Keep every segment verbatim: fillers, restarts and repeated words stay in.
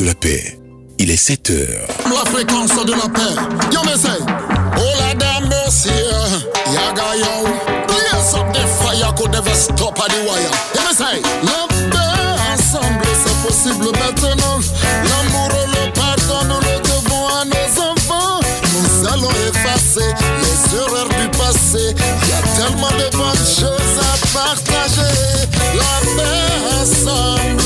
de la paix. Il est sept heures. La fréquence de la paix. Yo, mais c'est. Oh la dame, monsieur. Yaga yo. Please up the fire, could never stop at the wire. Yo, mais c'est. La paix ensemble, c'est possible maintenant. L'amour, le pardon, nous le devons à nos enfants. Nous allons effacer les erreurs du passé. Il y a tellement de bonnes choses à partager. La paix ensemble.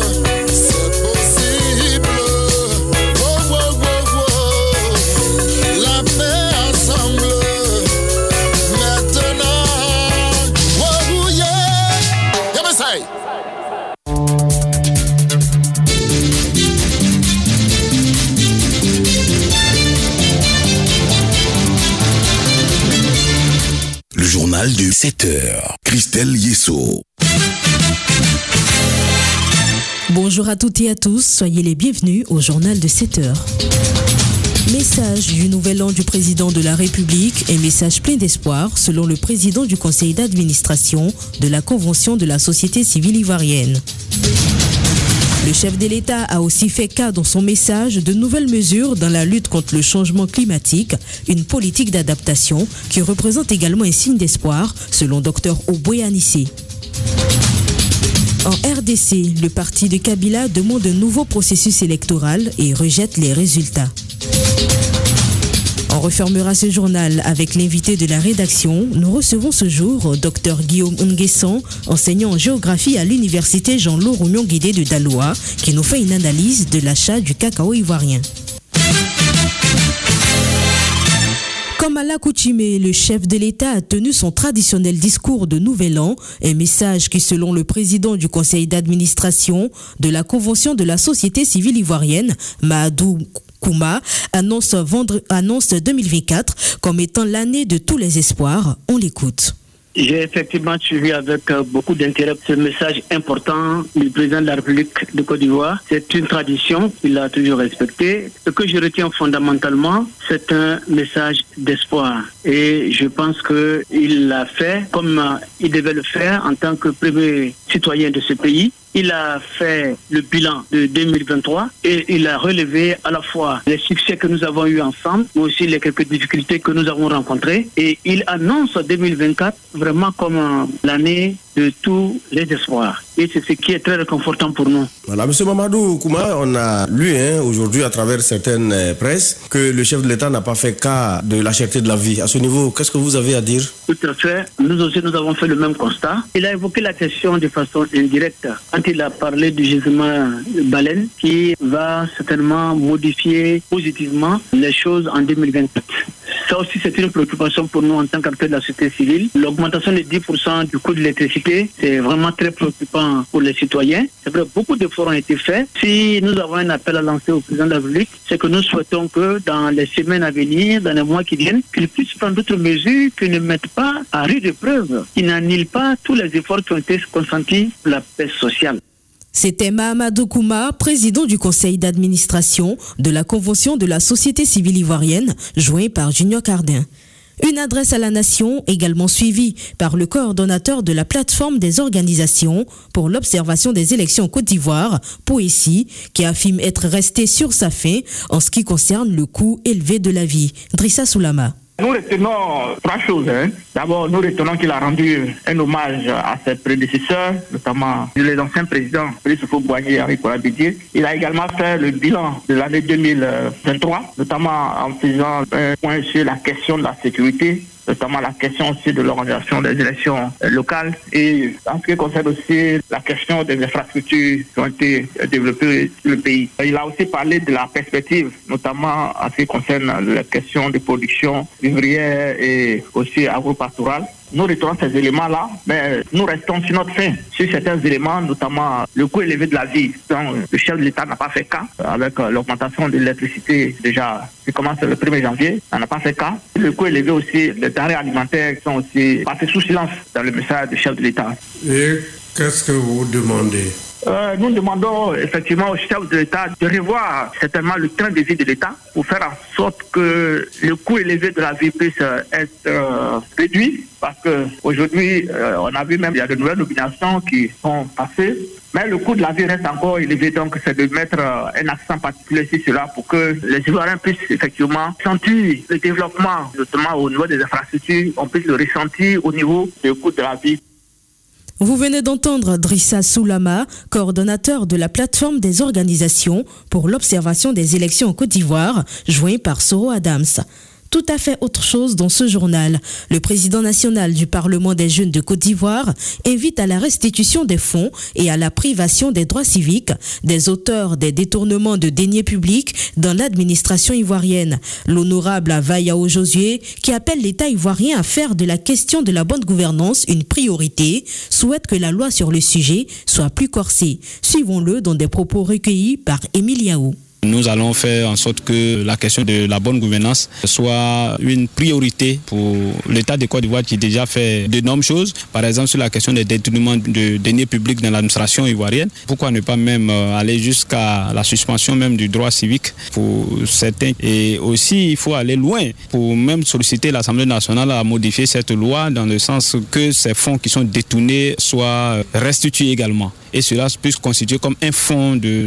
Le journal de sept heures. Christelle Yesso. Bonjour à toutes et à tous, soyez les bienvenus au journal de sept heures. Message du nouvel an du président de la République, un message plein d'espoir selon le président du conseil d'administration de la Convention de la société civile ivoirienne. Le chef de l'État a aussi fait cas dans son message de nouvelles mesures dans la lutte contre le changement climatique, une politique d'adaptation qui représente également un signe d'espoir, selon Dr Oboué Anissé. En R D C, le parti de Kabila demande un nouveau processus électoral et rejette les résultats. On refermera ce journal avec l'invité de la rédaction. Nous recevons ce jour Dr Guillaume Nguessan, enseignant en géographie à l'université Jean-Loup Roumyon-Guidé de Daloa, qui nous fait une analyse de l'achat du cacao ivoirien. Comme à l'accoutumée, le chef de l'État a tenu son traditionnel discours de Nouvel An, un message qui, selon le président du conseil d'administration de la Convention de la société civile ivoirienne, Mahadou Kouma, annonce, vendre, annonce deux mille vingt-quatre comme étant l'année de tous les espoirs. On l'écoute. J'ai effectivement suivi avec beaucoup d'intérêt ce message important du président de la République de Côte d'Ivoire. C'est une tradition qu'il a toujours respectée. Ce que je retiens fondamentalement, c'est un message d'espoir. Et je pense qu'il l'a fait comme il devait le faire en tant que premier citoyen de ce pays. Il a fait le bilan de deux mille vingt-trois et il a relevé à la fois les succès que nous avons eus ensemble, mais aussi les quelques difficultés que nous avons rencontrées. Et il annonce deux mille vingt-quatre vraiment comme l'année de tous les espoirs. Et c'est ce qui est très réconfortant pour nous. Voilà, M. Mamadou Kouma, on a lu hein, aujourd'hui à travers certaines euh, presses que le chef de l'État n'a pas fait cas de la cherté de la vie. À ce niveau, qu'est-ce que vous avez à dire? Tout à fait. Nous aussi, nous avons fait le même constat. Il a évoqué la question de façon indirecte quand il a parlé du gisement de baleine qui va certainement modifier positivement les choses en deux mille vingt-quatre. Ça aussi, c'est une préoccupation pour nous en tant qu'acteurs de la société civile. L'augmentation de dix pour cent du coût de l'électricité, c'est vraiment très préoccupant pour les citoyens. C'est vrai, beaucoup d'efforts ont été faits. Si nous avons un appel à lancer au président de la République, c'est que nous souhaitons que dans les semaines à venir, dans les mois qui viennent, qu'il puisse prendre d'autres mesures qui ne mettent pas à rude épreuve, qui n'annulent pas tous les efforts qui ont été consentis pour la paix sociale. C'était Mahamadou Kouma, président du conseil d'administration de la Convention de la société civile ivoirienne, joint par Junior Cardin. Une adresse à la nation également suivie par le coordonnateur de la plateforme des organisations pour l'observation des élections en Côte d'Ivoire, Poésie, qui affirme être resté sur sa faim en ce qui concerne le coût élevé de la vie. Drissa Soulama. Nous retenons trois choses. Hein. D'abord, nous retenons qu'il a rendu un hommage à ses prédécesseurs, notamment les anciens présidents, Félix Houphouët-Boigny et Henri Konan-Bédié. Il a également fait le bilan de l'année deux mille vingt-trois, notamment en faisant un point sur la question de la sécurité, notamment la question aussi de l'organisation des élections locales et en ce qui concerne aussi la question des infrastructures qui ont été développées dans le pays. Il a aussi parlé de la perspective, notamment en ce qui concerne la question de production vivrière et aussi agro-pastorale. Nous retenons ces éléments-là, mais nous restons sur notre fin, sur certains éléments, notamment le coût élevé de la vie, dont le chef de l'État n'a pas fait cas, avec l'augmentation de l'électricité déjà qui commence le premier janvier, on n'a pas fait cas. Le coût élevé aussi, les denrées alimentaires sont aussi passés sous silence dans le message du chef de l'État. Et qu'est-ce que vous demandez? Euh, nous demandons effectivement au chef de l'État de revoir certainement le train de vie de l'État pour faire en sorte que le coût élevé de la vie puisse être euh, réduit. Parce qu'aujourd'hui, euh, on a vu même, il y a de nouvelles nominations qui sont passées. Mais le coût de la vie reste encore élevé, donc c'est de mettre euh, un accent particulier sur cela pour que les Ivoiriens puissent effectivement sentir le développement, notamment au niveau des infrastructures, on puisse le ressentir au niveau du coût de la vie. Vous venez d'entendre Drissa Soulama, coordonnateur de la plateforme des organisations pour l'observation des élections en Côte d'Ivoire, joint par Soro Adams. Tout à fait autre chose dans ce journal. Le président national du Parlement des jeunes de Côte d'Ivoire invite à la restitution des fonds et à la privation des droits civiques des auteurs des détournements de deniers publics dans l'administration ivoirienne. L'honorable Vayao Josué, qui appelle l'État ivoirien à faire de la question de la bonne gouvernance une priorité, souhaite que la loi sur le sujet soit plus corsée. Suivons-le dans des propos recueillis par Émile Yao. Nous allons faire en sorte que la question de la bonne gouvernance soit une priorité pour l'État de Côte d'Ivoire qui déjà fait d'énormes choses. Par exemple, sur la question des détournements de deniers publics dans l'administration ivoirienne. Pourquoi ne pas même aller jusqu'à la suspension même du droit civique pour certains. Et aussi, il faut aller loin pour même solliciter l'Assemblée nationale à modifier cette loi dans le sens que ces fonds qui sont détournés soient restitués également. Et cela puisse constituer comme un fonds de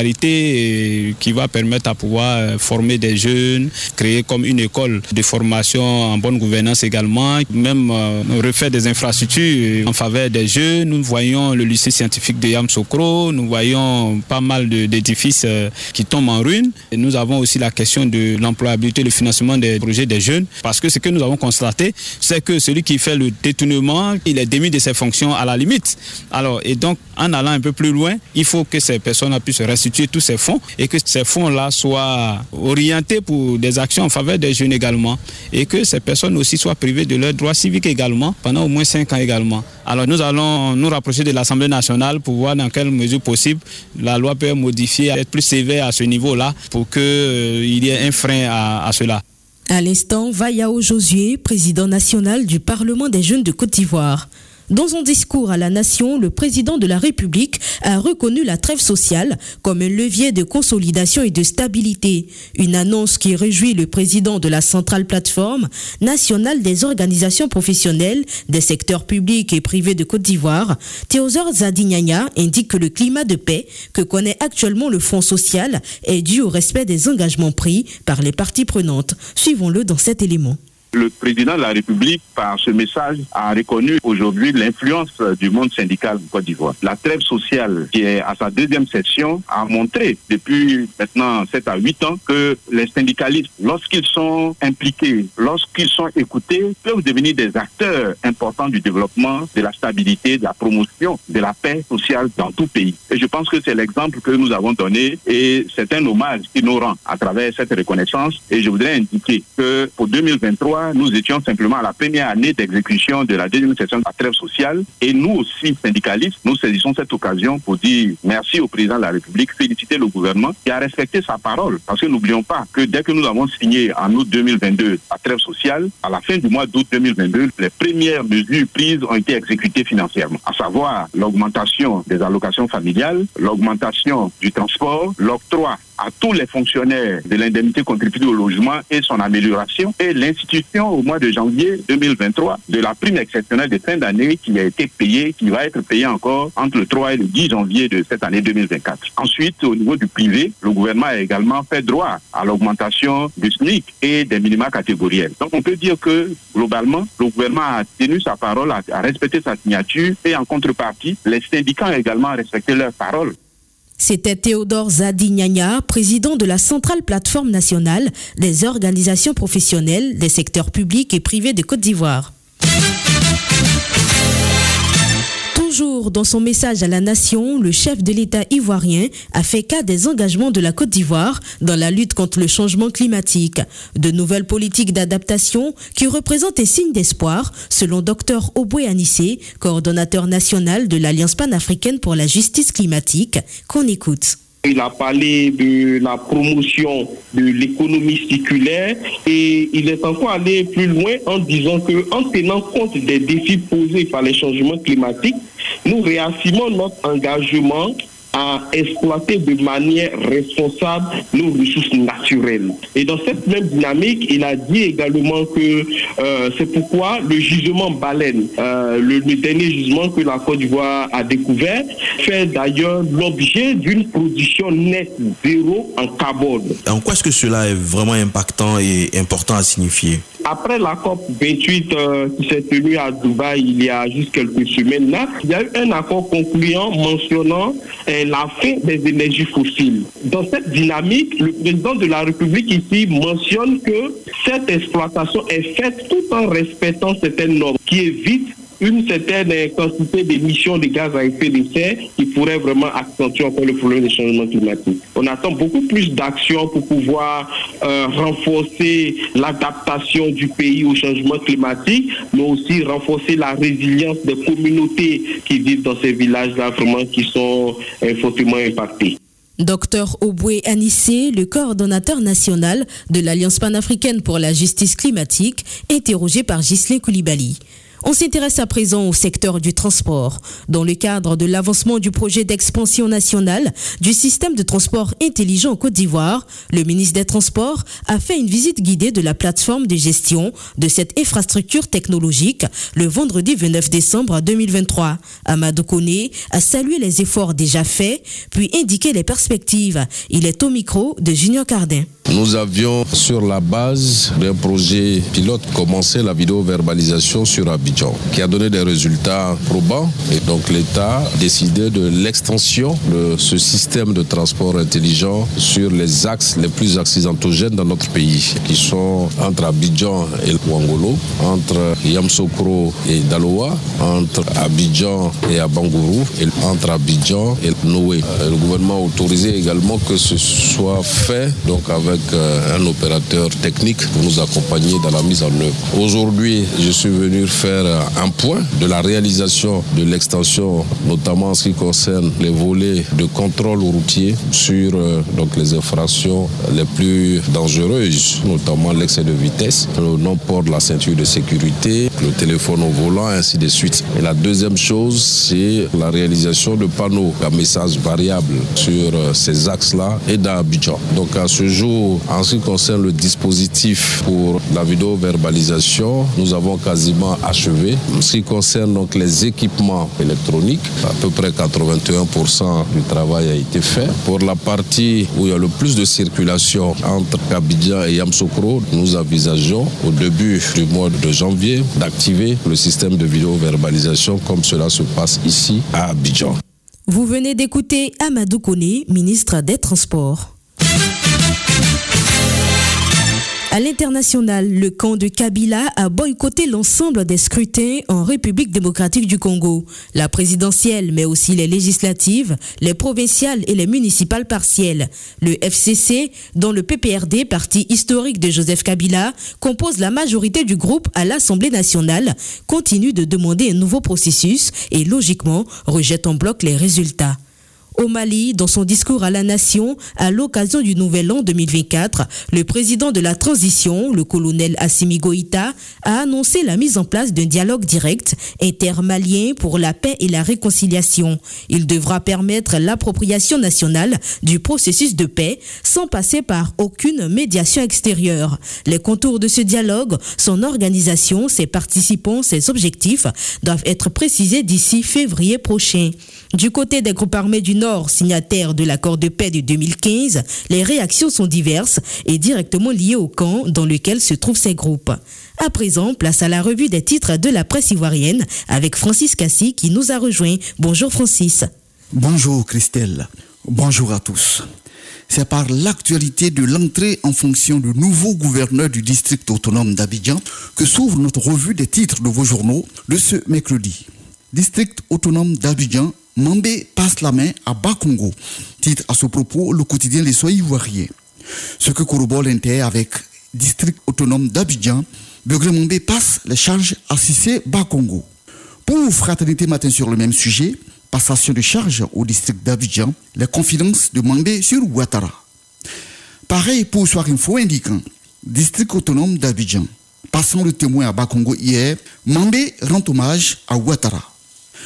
solidarité qui va permettre à pouvoir former des jeunes, créer comme une école de formation en bonne gouvernance également, même euh, refaire des infrastructures en faveur des jeunes. Nous voyons le lycée scientifique de Yamoussoukro, nous voyons pas mal de, d'édifices euh, qui tombent en ruine. Et nous avons aussi la question de l'employabilité, le financement des projets des jeunes, parce que ce que nous avons constaté, c'est que celui qui fait le détournement, il est démis de ses fonctions à la limite. Alors, et donc, en allant un peu plus loin, il faut que ces personnes puissent restituer tous ces fonds et que ces fonds-là soient orientés pour des actions en faveur des jeunes également et que ces personnes aussi soient privées de leurs droits civiques également pendant au moins cinq ans également. Alors nous allons nous rapprocher de l'Assemblée nationale pour voir dans quelle mesure possible la loi peut être modifiée, être plus sévère à ce niveau-là pour qu'il euh, y ait un frein à, à cela. À l'instant, Vayao Josué, président national du Parlement des jeunes de Côte d'Ivoire. Dans son discours à la nation, le président de la République a reconnu la trêve sociale comme un levier de consolidation et de stabilité. Une annonce qui réjouit le président de la centrale plateforme nationale des organisations professionnelles des secteurs publics et privés de Côte d'Ivoire. Théodore Zadignagna indique que le climat de paix que connaît actuellement le Fonds social est dû au respect des engagements pris par les parties prenantes. Suivons-le dans cet élément. Le président de la République, par ce message, a reconnu aujourd'hui l'influence du monde syndical en Côte d'Ivoire. La trêve sociale, qui est à sa deuxième session, a montré depuis maintenant sept à huit ans que les syndicalistes, lorsqu'ils sont impliqués, lorsqu'ils sont écoutés, peuvent devenir des acteurs importants du développement, de la stabilité, de la promotion, de la paix sociale dans tout pays. Et je pense que c'est l'exemple que nous avons donné et c'est un hommage qui nous rend à travers cette reconnaissance. Et je voudrais indiquer que pour deux mille vingt-trois, nous étions simplement à la première année d'exécution de la deuxième session de la trêve sociale et nous aussi, syndicalistes, nous saisissons cette occasion pour dire merci au président de la République, féliciter le gouvernement qui a respecté sa parole. Parce que n'oublions pas que dès que nous avons signé en août deux mille vingt-deux la trêve sociale, à la fin du mois d'août deux mille vingt-deux, les premières mesures prises ont été exécutées financièrement, à savoir l'augmentation des allocations familiales, l'augmentation du transport, l'octroi à tous les fonctionnaires de l'indemnité contributive au logement et son amélioration et l'institution au mois de janvier deux mille vingt-trois de la prime exceptionnelle de fin d'année qui a été payée, qui va être payée encore entre le trois et le dix janvier de cette année deux mille vingt-quatre. Ensuite, au niveau du privé, le gouvernement a également fait droit à l'augmentation du S M I C et des minima catégoriels. Donc on peut dire que globalement, le gouvernement a tenu sa parole, a, a respecté sa signature et en contrepartie, les syndicats ont également respecté leur parole. C'était Théodore Zadignagna, président de la centrale plateforme nationale des organisations professionnelles des secteurs publics et privés de Côte d'Ivoire. Toujours dans son message à la nation, le chef de l'État ivoirien a fait cas des engagements de la Côte d'Ivoire dans la lutte contre le changement climatique. De nouvelles politiques d'adaptation qui représentent un signe d'espoir, selon Dr Oboué Anissé, coordonnateur national de l'Alliance panafricaine pour la justice climatique, qu'on écoute. Il a parlé de la promotion de l'économie circulaire et il est encore allé plus loin en disant que, en tenant compte des défis posés par les changements climatiques, nous réaffirmons notre engagement à exploiter de manière responsable nos ressources naturelles. Et dans cette même dynamique, il a dit également que euh, c'est pourquoi le gisement baleine, euh, le, le dernier gisement que la Côte d'Ivoire a découvert, fait d'ailleurs l'objet d'une production nette zéro en carbone. En quoi est-ce que cela est vraiment impactant et important à signifier? Après la COP vingt-huit euh, qui s'est tenue à Dubaï il y a juste quelques semaines là, il y a eu un accord concluant mentionnant euh, la fin des énergies fossiles. Dans cette dynamique, le président de la République ici mentionne que cette exploitation est faite tout en respectant certaines normes qui évitent une certaine quantité d'émissions de gaz à effet de serre qui pourrait vraiment accentuer encore le problème du changement climatique. On attend beaucoup plus d'actions pour pouvoir euh, renforcer l'adaptation du pays au changement climatique, mais aussi renforcer la résilience des communautés qui vivent dans ces villages-là, vraiment qui sont euh, fortement impactés. Docteur Oboué Anissé, le coordonnateur national de l'Alliance panafricaine pour la justice climatique, interrogé par Ghislain Koulibaly. On s'intéresse à présent au secteur du transport. Dans le cadre de l'avancement du projet d'expansion nationale du système de transport intelligent en Côte d'Ivoire, le ministre des Transports a fait une visite guidée de la plateforme de gestion de cette infrastructure technologique le vendredi vingt-neuf décembre deux mille vingt-trois. Amadou Koné a salué les efforts déjà faits, puis indiqué les perspectives. Il est au micro de Junior Cardin. Nous avions, sur la base d'un projet pilote, commencé la vidéo-verbalisation sur Abidjan, qui a donné des résultats probants. Et donc l'État a décidé de l'extension de ce système de transport intelligent sur les axes les plus accidentogènes dans notre pays, qui sont entre Abidjan et Ouangolo, entre Yamsokro et Daloa, entre Abidjan et Abangourou, et entre Abidjan et Noé. Le gouvernement a autorisé également que ce soit fait donc avec un opérateur technique pour nous accompagner dans la mise en œuvre. Aujourd'hui, je suis venu faire un point de la réalisation de l'extension, notamment en ce qui concerne les volets de contrôle routier sur donc, les infractions les plus dangereuses, notamment l'excès de vitesse, le non-port de la ceinture de sécurité, le téléphone au volant, ainsi de suite. Et la deuxième chose, c'est la réalisation de panneaux à messages variables sur ces axes-là et dans Abidjan. Donc à ce jour, en ce qui concerne le dispositif pour la vidéo-verbalisation, nous avons quasiment achevé. En ce qui concerne donc les équipements électroniques, à peu près quatre-vingt-un pour cent du travail a été fait. Pour la partie où il y a le plus de circulation entre Abidjan et Yamsokro, nous envisageons au début du mois de janvier d'activer le système de vidéo-verbalisation comme cela se passe ici à Abidjan. Vous venez d'écouter Amadou Koné, ministre des Transports. À l'international, le camp de Kabila a boycotté l'ensemble des scrutins en République démocratique du Congo. La présidentielle, mais aussi les législatives, les provinciales et les municipales partielles. Le F C C, dont le P P R D, parti historique de Joseph Kabila, compose la majorité du groupe à l'Assemblée nationale, continue de demander un nouveau processus et logiquement rejette en bloc les résultats. Au Mali, dans son discours à la nation, à l'occasion du Nouvel An deux mille vingt-quatre, le président de la transition, le colonel Assimi Goïta, a annoncé la mise en place d'un dialogue direct intermalien pour la paix et la réconciliation. Il devra permettre l'appropriation nationale du processus de paix sans passer par aucune médiation extérieure. Les contours de ce dialogue, son organisation, ses participants, ses objectifs doivent être précisés d'ici février prochain. Du côté des groupes armés du Nord, signataires de l'accord de paix de deux mille quinze, les réactions sont diverses et directement liées au camp dans lequel se trouvent ces groupes. À présent, place à la revue des titres de la presse ivoirienne avec Francis Cassi qui nous a rejoint. Bonjour Francis. Bonjour Christelle. Bonjour à tous. C'est par l'actualité de l'entrée en fonction du nouveau gouverneur du district autonome d'Abidjan que s'ouvre notre revue des titres de vos journaux de ce mercredi. District autonome d'Abidjan, Mambé passe la main à Bakongo. Titre à ce propos le quotidien Les Soins ivoiriens. Ce que corrobore l'intérêt avec District autonome d'Abidjan, Begré Mambé passe les charges à Cissé Bakongo. Pour Fraternité Matin sur le même sujet, passation de charges au district d'Abidjan, les confidences de Mambé sur Ouattara. Pareil pour Soir Info indiquant District autonome d'Abidjan. Passant le témoin à Bakongo hier, Mambé rend hommage à Ouattara. Un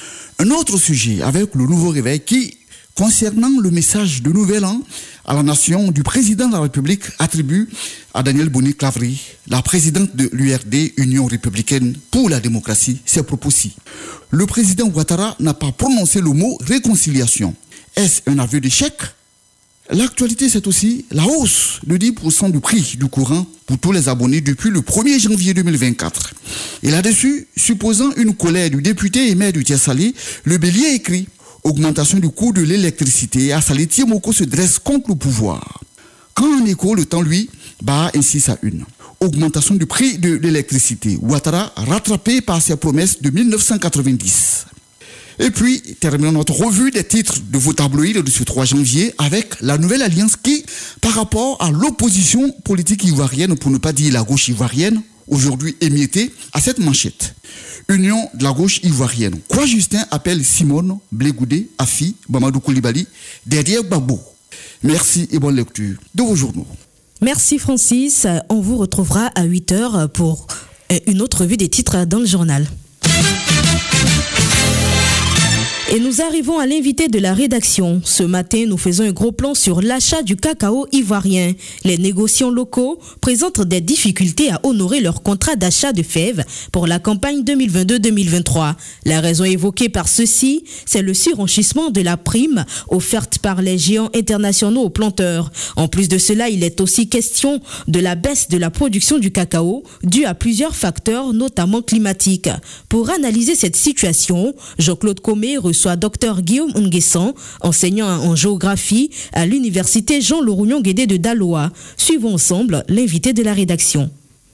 Un autre sujet avec le nouveau réveil qui, concernant le message de Nouvel An à la nation du président de la République, attribue à Daniel Boni-Clavry, la présidente de l'U R D, Union républicaine pour la démocratie, ses propos-ci. Le président Ouattara n'a pas prononcé le mot réconciliation. Est-ce un aveu d'échec? L'actualité, c'est aussi la hausse de dix pour cent du prix du courant pour tous les abonnés depuis le premier janvier deux mille vingt-quatre. Et là-dessus, supposant une colère du député et maire du Tiassali, le Bélier écrit « Augmentation du coût de l'électricité, Assali Tiemoko se dresse contre le pouvoir ». Quand en écho, le temps, lui, bat ainsi sa une. Augmentation du prix de l'électricité. Ouattara rattrapé par ses promesses de mille neuf cent quatre-vingt-dix. Et puis, terminons notre revue des titres de vos tabloïds de ce trois janvier avec la nouvelle alliance qui, par rapport à l'opposition politique ivoirienne, pour ne pas dire la gauche ivoirienne, aujourd'hui émiettée, à cette manchette. Union de la gauche ivoirienne. Quoi Justin appelle Simone, Blégoudé, Afi, Mamadou Koulibaly, derrière Gbagbo. Merci et bonne lecture de vos journaux. Merci Francis. On vous retrouvera à huit heures pour une autre revue des titres dans le journal. Et nous arrivons à l'invité de la rédaction. Ce matin, nous faisons un gros plan sur l'achat du cacao ivoirien. Les négociants locaux présentent des difficultés à honorer leur contrat d'achat de fèves pour la campagne deux mille vingt-deux deux mille vingt-trois. La raison évoquée par ceux-ci, c'est le surenchissement de la prime offerte par les géants internationaux aux planteurs. En plus de cela, il est aussi question de la baisse de la production du cacao due à plusieurs facteurs, notamment climatiques. Pour analyser cette situation, Jean-Claude Comé reçoit Dr Guillaume Nguessan, enseignant en géographie à l'université Jean-Laurent-Guédé de Daloa. Suivons ensemble l'invité de la rédaction.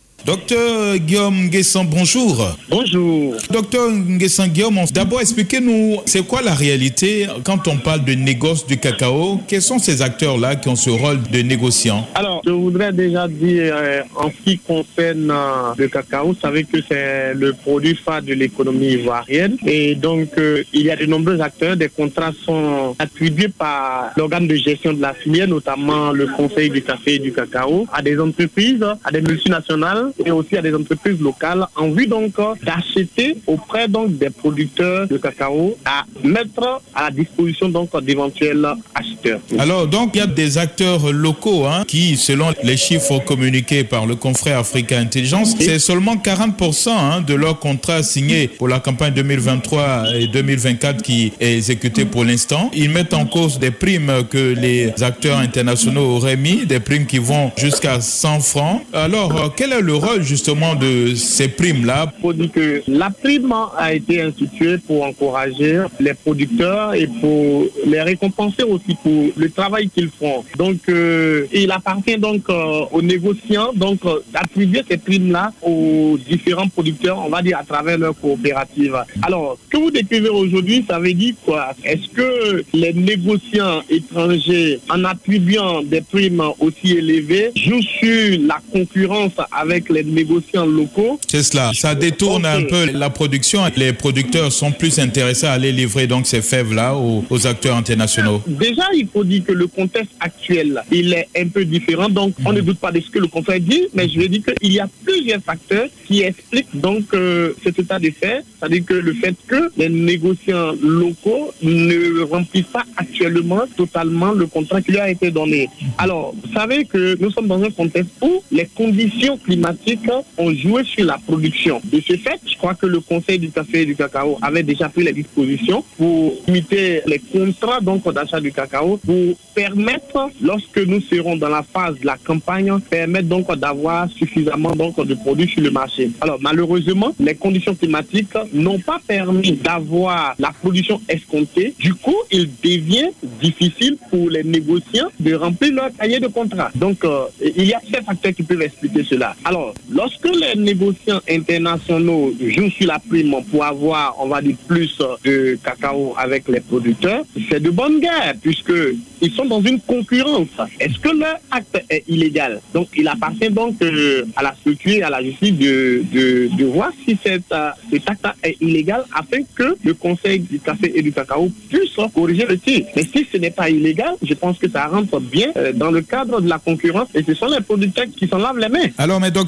Docteur Guillaume Nguessan, bonjour. Bonjour. Docteur Nguessan Guillaume, d'abord expliquez-nous, c'est quoi la réalité quand on parle de négoce du cacao? Quels sont ces acteurs-là qui ont ce rôle de négociant? Alors, je voudrais déjà dire, euh, en ce qui concerne euh, le cacao, vous savez que c'est le produit phare de l'économie ivoirienne. Et donc, euh, il y a de nombreux acteurs. Des contrats sont attribués par l'organe de gestion de la filière, notamment le Conseil du café et du cacao, à des entreprises, à des multinationales, et aussi à des entreprises locales en vue donc d'acheter auprès donc des producteurs de cacao à mettre à la disposition donc d'éventuels acheteurs. Alors donc il y a des acteurs locaux hein, qui, selon les chiffres communiqués par le confrère Africa Intelligence, c'est seulement quarante pour cent hein, de leur contrat signé pour la campagne deux mille vingt-trois et deux mille vingt-quatre qui est exécuté pour l'instant. Ils mettent en cause des primes que les acteurs internationaux auraient mis, des primes qui vont jusqu'à cent francs. Alors quel est le rôle justement de ces primes-là? Il faut dire que la prime a été instituée pour encourager les producteurs et pour les récompenser aussi pour le travail qu'ils font. Donc, euh, il appartient donc euh, aux négociants donc euh, d'attribuer ces primes-là aux différents producteurs, on va dire à travers leur coopérative. Alors, ce que vous décrivez aujourd'hui, ça veut dire quoi? Est-ce que les négociants étrangers, en attribuant des primes aussi élevées, jouent sur la concurrence avec les négociants locaux? C'est cela, ça détourne okay. un peu la production. Les producteurs sont plus intéressés à aller livrer donc ces fèves-là aux, aux acteurs internationaux. Déjà, il faut dire que le contexte actuel, il est un peu différent. Donc, on mmh. ne doute pas de ce que le confrère dit, mais je vais dire qu'il y a plusieurs facteurs qui expliquent donc euh, cet état de fait. C'est-à-dire que le fait que les négociants locaux ne remplissent pas actuellement totalement le contrat qui leur a été donné. Alors, vous savez que nous sommes dans un contexte où les conditions climatiques ont joué sur la production. De ce fait, je crois que le Conseil du café et du cacao avait déjà pris les dispositions pour limiter les contrats donc d'achat du cacao pour permettre, lorsque nous serons dans la phase de la campagne, permettre donc d'avoir suffisamment donc de produits sur le marché. Alors malheureusement, les conditions climatiques n'ont pas permis d'avoir la production escomptée. Du coup, il devient difficile pour les négociants de remplir leur cahier de contrat. Donc, euh, il y a ces facteurs qui peuvent expliquer cela. Alors, lorsque les négociants internationaux jouent sur la prime pour avoir, on va dire, plus de cacao avec les producteurs, c'est de bonne guerre, puisqu'ils sont dans une concurrence. Est-ce que leur acte est illégal? Donc, il appartient donc euh, à la structure et à la justice de, de, de voir si cet, euh, cet acte est illégal afin que le Conseil du café et du cacao puisse corriger le tir. Mais si ce n'est pas illégal, je pense que ça rentre bien euh, dans le cadre de la concurrence et ce sont les producteurs qui s'en lavent les mains. Alors, mais docteur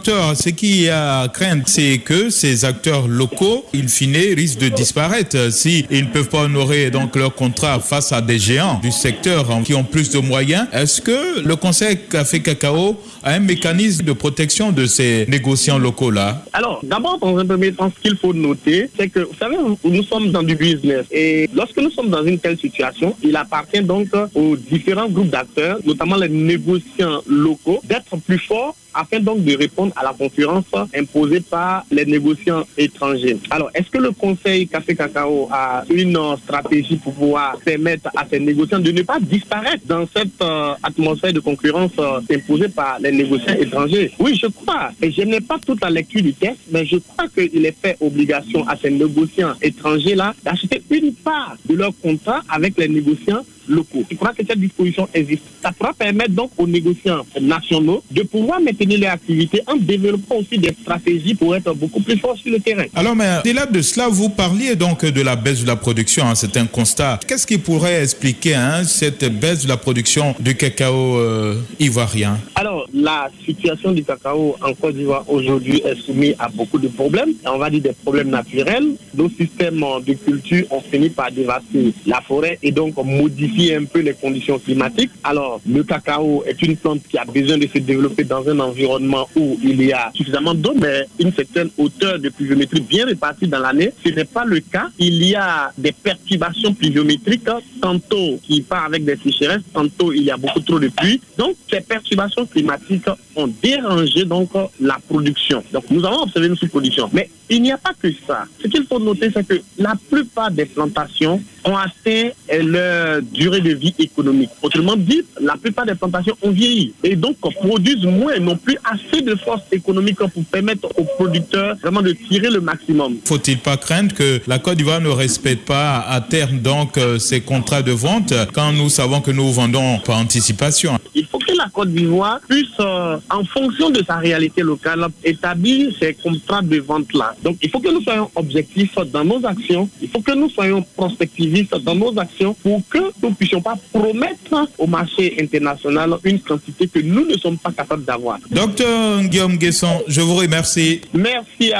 docteur, ce qui a crainte, c'est que ces acteurs locaux, in fine, risquent de disparaître s'ils ne peuvent pas honorer donc leur contrat face à des géants du secteur qui ont plus de moyens. Est-ce que le Conseil Café Cacao a un mécanisme de protection de ces négociants locaux-là? Alors, d'abord, dans un premier temps, ce qu'il faut noter, c'est que, vous savez, nous sommes dans du business. Et lorsque nous sommes dans une telle situation, il appartient donc aux différents groupes d'acteurs, notamment les négociants locaux, d'être plus forts afin donc de répondre à la concurrence imposée par les négociants étrangers. Alors, est-ce que le Conseil Café Cacao a une stratégie pour pouvoir permettre à ces négociants de ne pas disparaître dans cette euh, atmosphère de concurrence euh, imposée par les négociants étrangers? Oui, je crois. Et je n'ai pas toute la lecture du texte, mais je crois qu'il est fait obligation à ces négociants étrangers-là d'acheter une part de leur contrat avec les négociants locaux. Je crois que cette disposition existe. Ça pourra permettre donc aux négociants nationaux de pouvoir maintenir leur activité en développant aussi des stratégies pour être beaucoup plus forts sur le terrain. Alors, mais au-delà de cela, vous parliez donc de la baisse de la production, hein, c'est un constat. Qu'est-ce qui pourrait expliquer hein, cette baisse de la production du cacao euh, ivoirien? Alors, la situation du cacao en Côte d'Ivoire aujourd'hui est soumise à beaucoup de problèmes. On va dire des problèmes naturels. Nos systèmes de culture ont fini par dévaster la forêt et donc modifier un peu les conditions climatiques. Alors, le cacao est une plante qui a besoin de se développer dans un environnement où il y a suffisamment d'eau, mais une certaine hauteur de pluviométrie bien répartie dans l'année. Ce n'est pas le cas. Il y a des perturbations pluviométriques, tantôt qui part avec des sécheresses, tantôt il y a beaucoup trop de pluie. Donc, ces perturbations climatiques ont dérangé donc la production. Donc, nous avons observé une sous-production. Mais il n'y a pas que ça. Ce qu'il faut noter, c'est que la plupart des plantations ont atteint leur durée de vie économique. Autrement dit, la plupart des plantations ont vieilli et donc produisent moins et n'ont plus assez de force économique pour permettre aux producteurs vraiment de tirer le maximum. Faut-il pas craindre que la Côte d'Ivoire ne respecte pas à terme donc ses contrats de vente quand nous savons que nous vendons par anticipation? Il faut que la Côte d'Ivoire puisse, euh, en fonction de sa réalité locale, établir ses contrats de vente-là. Donc, il faut que nous soyons objectifs dans nos actions. Il faut que nous soyons prospectivistes dans nos actions pour que nous ne puissions pas promettre au marché international une quantité que nous ne sommes pas capables d'avoir. Docteur Guillaume Guesson, je vous remercie. Merci. À...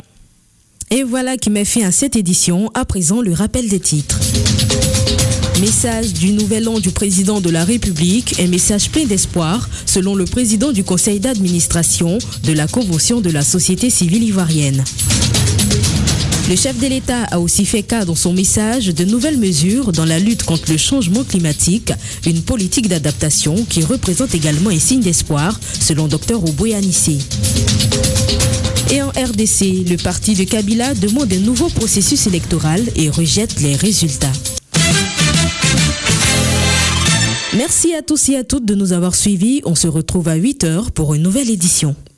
Et voilà qui met fin à cette édition. À présent, le rappel des titres. Message du nouvel an du président de la République, un message plein d'espoir selon le président du conseil d'administration de la Convention de la société civile ivoirienne. Le chef de l'État a aussi fait cas dans son message de nouvelles mesures dans la lutte contre le changement climatique, une politique d'adaptation qui représente également un signe d'espoir selon Dr Oboy Anissé. Et en R D C, le parti de Kabila demande un nouveau processus électoral et rejette les résultats. Merci à tous et à toutes de nous avoir suivis. On se retrouve à huit heures pour une nouvelle édition.